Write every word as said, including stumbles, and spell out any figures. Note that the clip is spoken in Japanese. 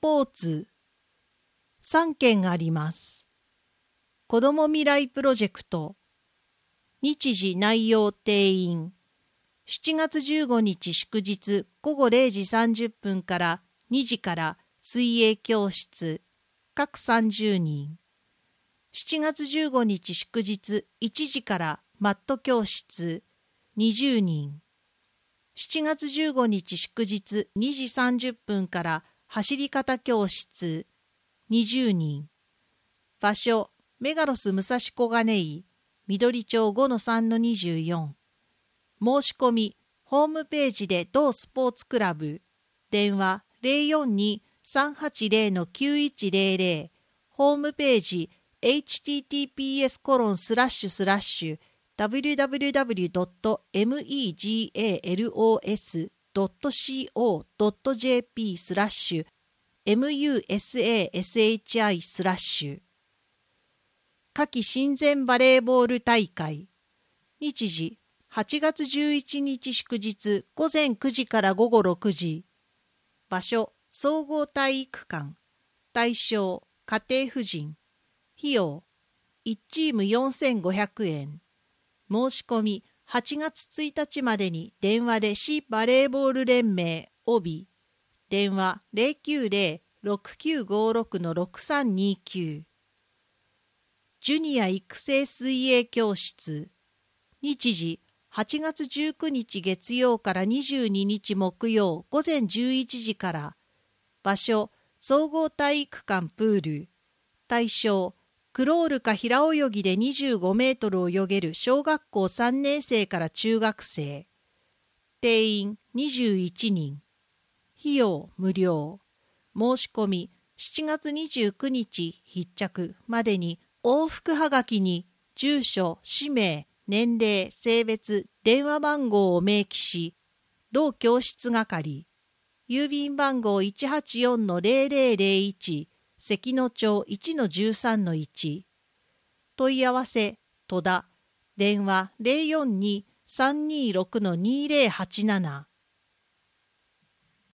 ポーツさんけんあります。子ども未来プロジェクト。日時内容定員。しちがつじゅうごにち祝日ごごれいじさんじゅっぷんからにじから水泳教室各さんじゅうにん。しちがつじゅうごにち祝日いちじからマット教室にじゅうにん。しちがつじゅうごにち祝日にじさんじゅっぷんから走り方教室にじゅうにん。場所メガロス武蔵小金井緑町 ごのさんのにじゅうよん。申し込みホームページで同スポーツクラブ。電話 ゼロよんに さんはちゼロ きゅういちゼロゼロ。ホームページ エイチティーティーピーエスコロンスラッシュスラッシュダブリューダブリューダブリュードットメガロスドットコードットジェーピー スラッシュ ムサシスラッシュ。夏季親善バレーボール大会。日時はちがつじゅういちにち祝日ごぜんくじからごごろくじ。場所総合体育館。対象家庭婦人。費用いちチームよんせんごひゃくえん。申し込みはちがつついたちまでに電話で市バレーボール連盟帯電話 ゼロきゅうゼロ ろくきゅうごろく ろくさんにきゅう。ジュニア育成水泳教室。日時はちがつじゅうくにち月曜からにじゅうににち木曜ごぜんじゅういちじから。場所総合体育館プール。対象クロールか平泳ぎでにじゅうごメートルを泳げる小学校さんねんせいから中学生。定員にじゅういちにん。費用無料。申し込みしちがつにじゅうくにち必着までに往復はがきに住所、氏名、年齢、性別、電話番号を明記し、同教室係、郵便番号 いちはちよんのゼロゼロゼロいち、関野町 いちのじゅうさんのいち。問い合わせ、戸田、電話 ゼロよんに さんにろくのにゼロはちなな。